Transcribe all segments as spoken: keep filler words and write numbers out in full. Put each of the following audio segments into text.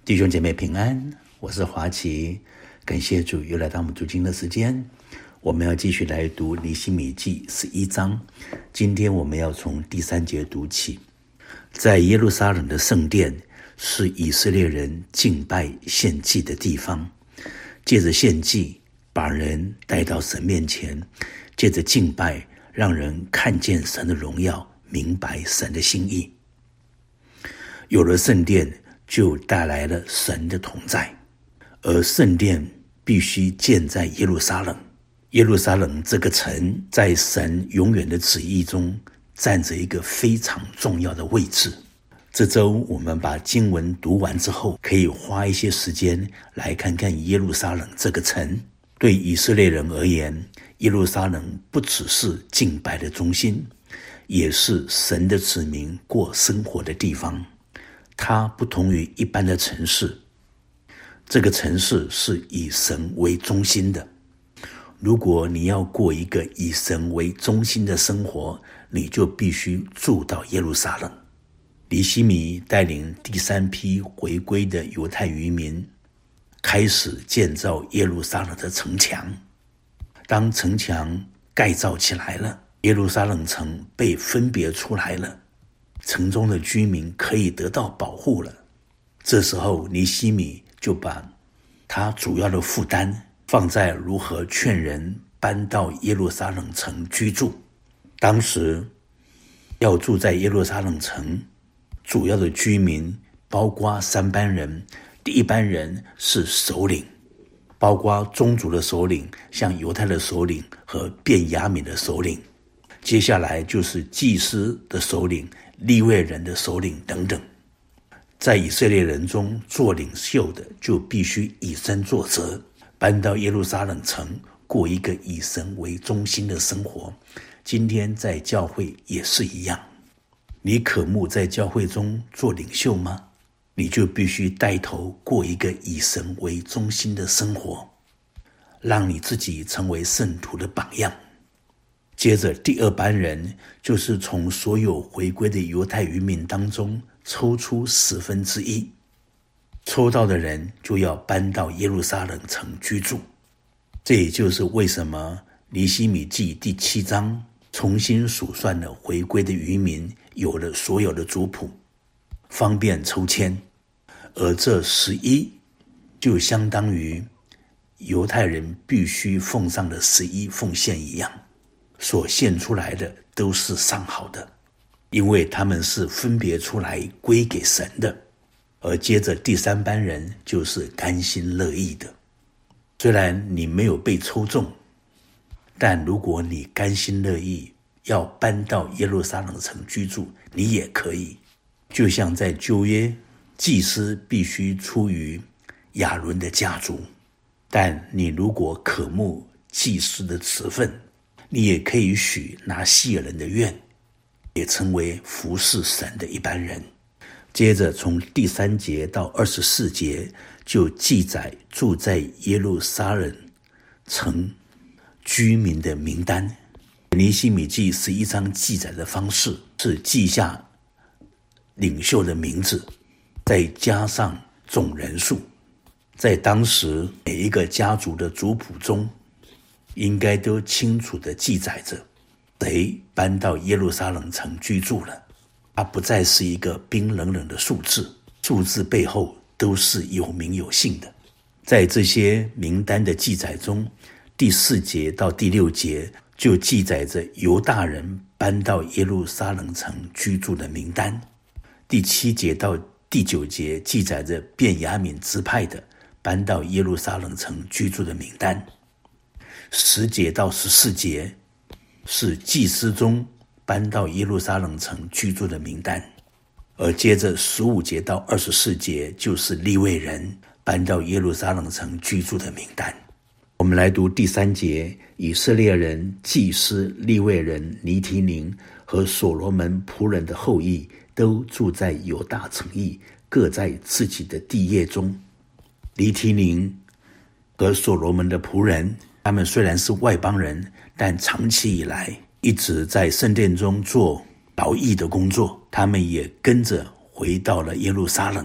弟兄姐妹平安，我是华奇，感谢主又来到我们读经的时间。我们要继续来读尼希米记十一章，今天我们要从第三节读起。在耶路撒冷的圣殿是以色列人敬拜献祭的地方，借着献祭把人带到神面前，借着敬拜让人看见神的荣耀，明白神的心意。有了圣殿，就带来了神的同在，而圣殿必须建在耶路撒冷。耶路撒冷这个城在神永远的旨意中占着一个非常重要的位置。这周我们把经文读完之后，可以花一些时间来看看耶路撒冷这个城。对以色列人而言，耶路撒冷不只是敬拜的中心，也是神的子民过生活的地方。它不同于一般的城市，这个城市是以神为中心的。如果你要过一个以神为中心的生活，你就必须住到耶路撒冷。尼希米带领第三批回归的犹太渔民，开始建造耶路撒冷的城墙。当城墙盖造起来了，耶路撒冷城被分别出来了，城中的居民可以得到保护了。这时候尼希米就把他主要的负担放在如何劝人搬到耶路撒冷城居住。当时要住在耶路撒冷城，主要的居民包括三班人。第一班人是首领，包括宗族的首领，像犹太的首领和便雅悯的首领。接下来就是祭司的首领、利未人的首领等等。在以色列人中做领袖的就必须以身作则，搬到耶路撒冷城，过一个以神为中心的生活。今天在教会也是一样，你渴慕在教会中做领袖吗？你就必须带头过一个以神为中心的生活，让你自己成为圣徒的榜样。接着第二班人就是从所有回归的犹太渔民当中抽出十分之一，抽到的人就要搬到耶路撒冷城居住。这也就是为什么尼希米记第七章重新数算了回归的渔民，有了所有的族谱，方便抽签。而这十一就相当于犹太人必须奉上的十一奉献一样，所献出来的都是上好的，因为他们是分别出来归给神的。而接着第三班人就是甘心乐意的。虽然你没有被抽中，但如果你甘心乐意要搬到耶路撒冷城居住，你也可以。就像在旧约，祭司必须出于亚伦的家族，但你如果渴慕祭司的职分，你也可以许拿细尔人的愿，也成为服侍神的一般人。接着从第三节到二十四节就记载住在耶路撒冷城居民的名单。尼希米记十一章记载的方式是记下领袖的名字，再加上总人数。在当时每一个家族的族谱中，应该都清楚地记载着谁搬到耶路撒冷城居住了。它不再是一个冰冷冷的数字，数字背后都是有名有姓的。在这些名单的记载中，第四节到第六节就记载着犹大人搬到耶路撒冷城居住的名单。第七节到第九节记载着便雅悯支派的搬到耶路撒冷城居住的名单。十节到十四节是祭司中搬到耶路撒冷城居住的名单，而接着十五节到二十四节就是利未人搬到耶路撒冷城居住的名单。我们来读第三节，以色列人、祭司、利未人、尼提宁和所罗门仆人的后裔都住在犹大城邑，各在自己的地业中。尼提宁和所罗门的仆人，他们虽然是外邦人，但长期以来一直在圣殿中做劳役的工作，他们也跟着回到了耶路撒冷。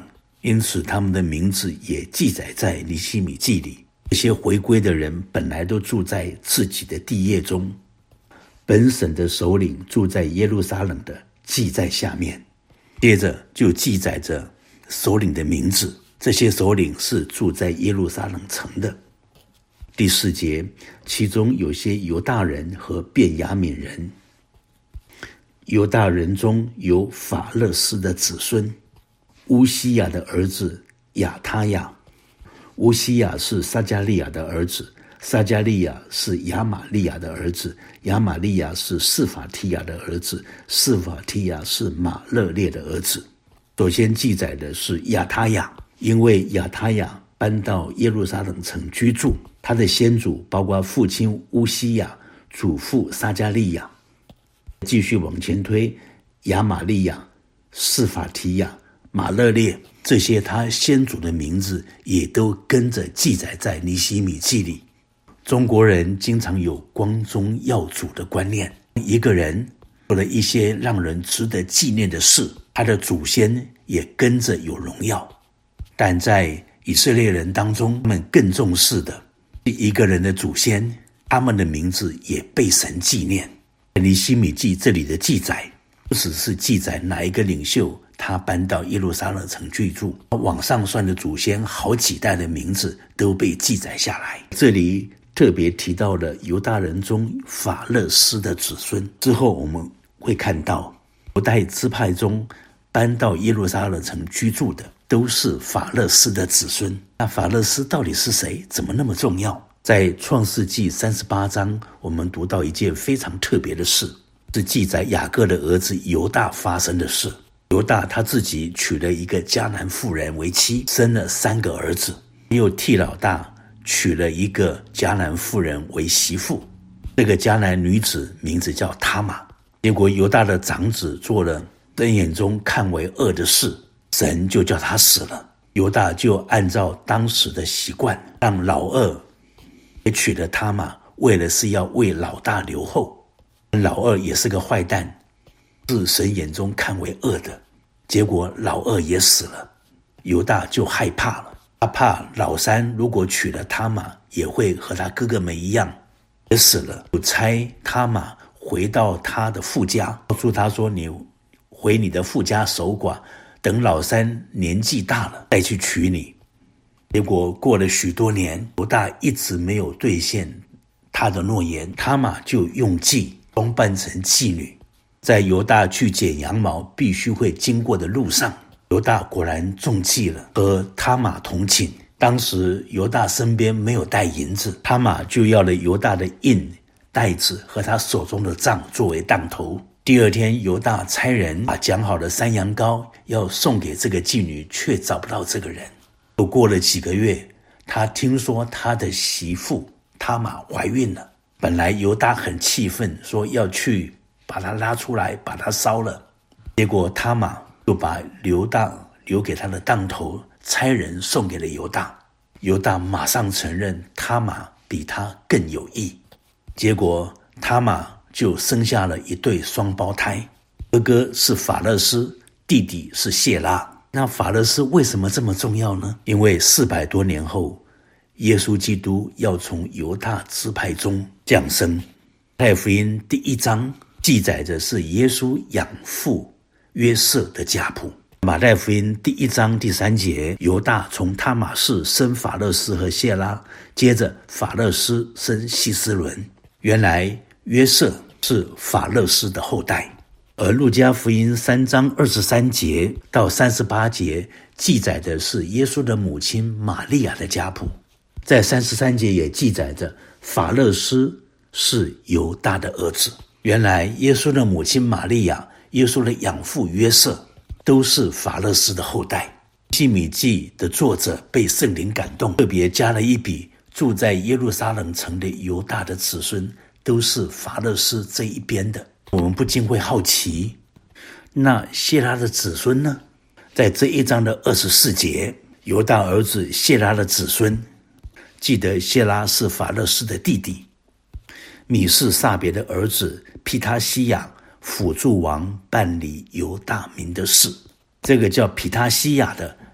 因此他们的名字也记载在尼希米记里。这些回归的人本来都住在自己的地业中，本省的首领住在耶路撒冷的记在下面，接着就记载着首领的名字，这些首领是住在耶路撒冷城的。第四节，其中有些犹大人和便雅悯人。犹大人中有法勒斯的子孙，乌西亚的儿子亚他亚。乌西亚是撒迦利亚的儿子，撒迦利亚是亚玛利亚的儿子，亚玛利亚是示法提亚的儿子，示法提亚是马勒列的儿子。首先记载的是亚他亚，因为亚他亚搬到耶路撒冷城居住，他的先祖包括父亲乌西亚、祖父撒迦利亚。继续往前推，亚玛利亚、示法提亚、马勒列，这些他先祖的名字也都跟着记载在尼希米记里。中国人经常有光宗耀祖的观念，一个人做了一些让人值得纪念的事，他的祖先也跟着有荣耀。但在以色列人当中，他们更重视的一个人的祖先，他们的名字也被神纪念。尼希米记这里的记载不只是记载哪一个领袖他搬到耶路撒冷城居住，往上算的祖先好几代的名字都被记载下来。这里特别提到了犹大人中法勒斯的子孙，之后我们会看到犹大支派中搬到耶路撒冷城居住的都是法勒斯的子孙。那法勒斯到底是谁？怎么那么重要？在创世纪三十八章，我们读到一件非常特别的事，是记载雅各的儿子犹大发生的事。犹大他自己娶了一个迦南妇人为妻，生了三个儿子，又替老大娶了一个迦南妇人为媳妇。这个迦南女子名字叫他玛。结果犹大的长子做了人眼中看为恶的事，神就叫他死了。犹大就按照当时的习惯，让老二也娶了他玛，为了是要为老大留后。老二也是个坏蛋，是神眼中看为恶的，结果老二也死了。犹大就害怕了，他怕老三如果娶了他玛，也会和他哥哥们一样也死了，就差他玛回到他的父家，告诉他说，你回你的父家守寡，等老三年纪大了再去娶你。结果过了许多年，犹大一直没有兑现他的诺言，他玛就用计装扮成妓女，在犹大去剪羊毛必须会经过的路上，犹大果然中计了，和他玛同寝。当时犹大身边没有带银子，他玛就要了犹大的印袋子和他手中的杖作为当头。第二天，犹大差人把讲好的山羊羔要送给这个妓女，却找不到这个人。又过了几个月，他听说他的媳妇他玛怀孕了。本来犹大很气愤，说要去把她拉出来，把她烧了。结果他玛就把犹大留给他的当头差人送给了犹大。犹大马上承认他玛比他更有义。结果他玛就生下了一对双胞胎，哥哥是法勒斯，弟弟是谢拉。那法勒斯为什么这么重要呢？因为四百多年后，耶稣基督要从犹大支派中降生。马太福音第一章记载着是耶稣养父约瑟的家谱。马太福音第一章第三节，犹大从他玛氏生法勒斯和谢拉，接着法勒斯生希斯伦。原来约瑟是法勒斯的后代。而路加福音三章二十三节到三十八节记载的是耶稣的母亲玛利亚的家谱。在三十三节也记载着法勒斯是犹大的儿子。原来耶稣的母亲玛利亚、耶稣的养父约瑟都是法勒斯的后代。尼希米记的作者被圣灵感动，特别加了一笔，住在耶路撒冷城的犹大的子孙都是法勒斯这一边的。我们不禁会好奇，那谢拉的子孙呢？在这一章的二十四节，犹大儿子谢拉的子孙，记得谢拉是法勒斯的弟弟，米士撒别的儿子毗他西亚辅助王办理犹大民的事。这个叫毗他西亚的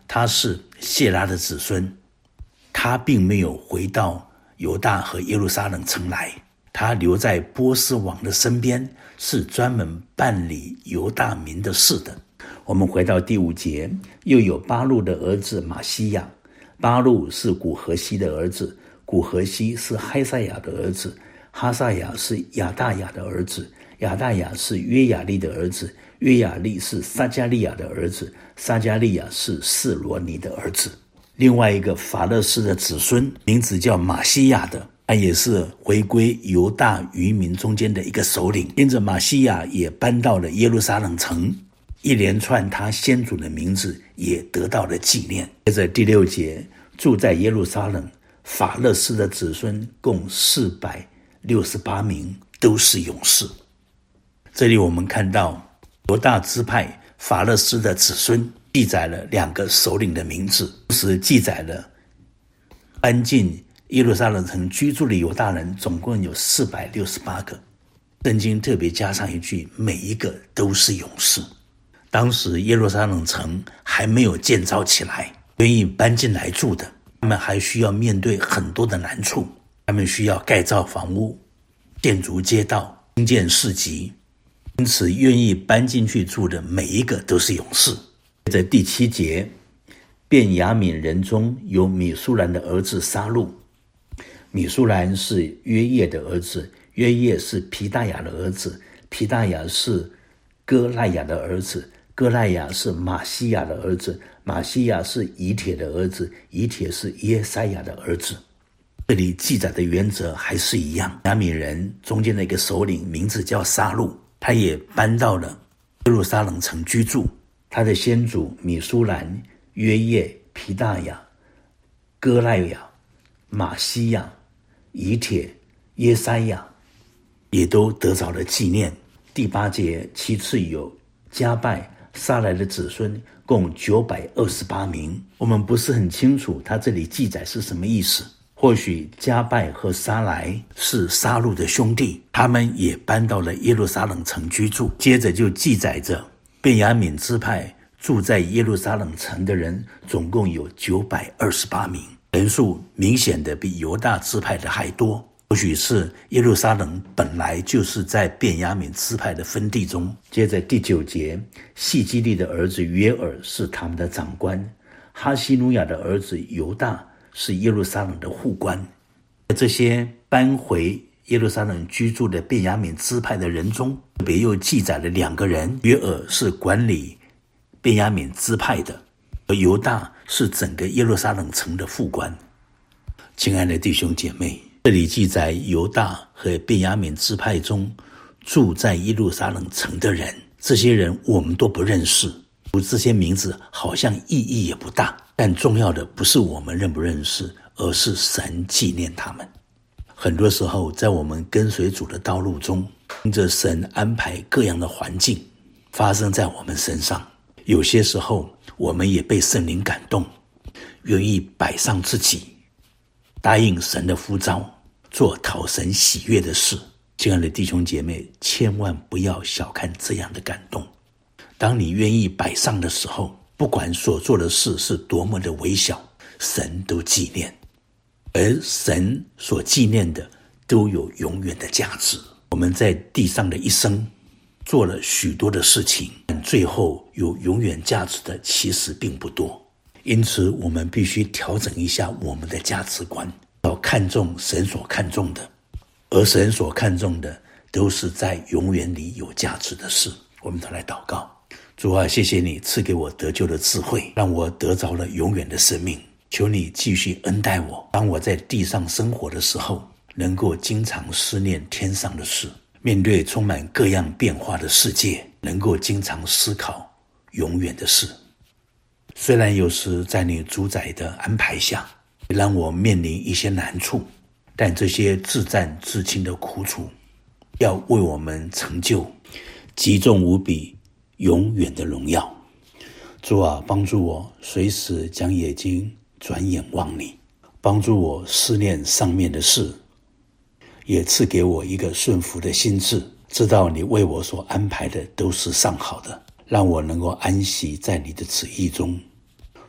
他是谢拉的子孙，他并没有回到犹大和耶路撒冷城来，他留在波斯王的身边，是专门办理犹大民的事的。我们回到第五节，又有巴录的儿子马西亚，巴录是古何西的儿子，古何西是嗨赛亚的儿子，哈赛亚是亚大雅的儿子，亚大雅是约雅利的儿子，约雅利是撒加利亚的儿子，撒加利亚是示罗尼的儿子。另外一个法勒斯的子孙，名字叫马西亚的，他也是回归犹大渔民中间的一个首领，因着马西亚也搬到了耶路撒冷城，一连串他先祖的名字也得到了纪念。接着第六节，住在耶路撒冷法勒斯的子孙共四百六十八名，都是勇士。这里我们看到犹大支派法勒斯的子孙记载了两个首领的名字，同时记载了搬进耶路撒冷城居住的犹大人总共有四百六十八个。圣经特别加上一句，每一个都是勇士。当时耶路撒冷城还没有建造起来，愿意搬进来住的，他们还需要面对很多的难处，他们需要盖造房屋、建筑街道、兴建市集，因此愿意搬进去住的每一个都是勇士。在第七节，便雅悯人中有米舒兰的儿子沙路，米舒兰是约叶的儿子，约叶是皮大雅的儿子，皮大雅是哥赖雅的儿子，哥赖雅是马西亚的儿子，马西亚是以铁的儿子，以铁是耶塞亚的儿子。这里记载的原则还是一样，雅悯人中间的一个首领名字叫沙路，他也搬到了耶路撒冷城居住。他的先祖米舒兰、约叶、皮大雅、哥赖雅、马西亚、以铁、耶塞亚也都得着了纪念。第八节，其次有加拜、撒来的子孙共九百二十八名。我们不是很清楚他这里记载是什么意思，或许加拜和撒来是撒路的兄弟，他们也搬到了耶路撒冷城居住。接着就记载着便雅悯支派住在耶路撒冷城的人总共有九百二十八名，人数明显的比犹大支派的还多。或许是耶路撒冷本来就是在便雅悯支派的分地中。接着第九节，细基利的儿子约尔是他们的长官，哈西努亚的儿子犹大是耶路撒冷的护官。这些搬回耶路撒冷居住的便雅悯支派的人中，特别又记载了两个人，约尔是管理便雅悯支派的，而犹大是整个耶路撒冷城的副官。亲爱的弟兄姐妹，这里记载犹大和便雅悯支派中住在耶路撒冷城的人，这些人我们都不认识，读这些名字好像意义也不大，但重要的不是我们认不认识，而是神纪念他们。很多时候在我们跟随主的道路中，因着神安排各样的环境发生在我们身上，有些时候我们也被圣灵感动，愿意摆上自己，答应神的呼召，做讨神喜悦的事。亲爱的弟兄姐妹，千万不要小看这样的感动。当你愿意摆上的时候，不管所做的事是多么的微小，神都纪念，而神所纪念的都有永远的价值。我们在地上的一生做了许多的事情，但最后有永远价值的其实并不多。因此我们必须调整一下我们的价值观，要看重神所看重的，而神所看重的都是在永远里有价值的事。我们都来祷告。主啊，谢谢你赐给我得救的智慧，让我得着了永远的生命。求你继续恩待我，当我在地上生活的时候，能够经常思念天上的事，面对充满各样变化的世界，能够经常思考永远的事。虽然有时在你主宰的安排下，让我面临一些难处，但这些自战自清的苦楚，要为我们成就极重无比永远的荣耀。主啊，帮助我随时将眼睛转眼望你，帮助我思念上面的事，也赐给我一个顺服的心志，知道你为我所安排的都是上好的，让我能够安息在你的旨意中。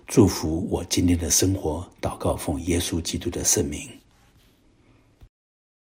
祝福我今天的生活，祷告奉耶稣基督的圣名，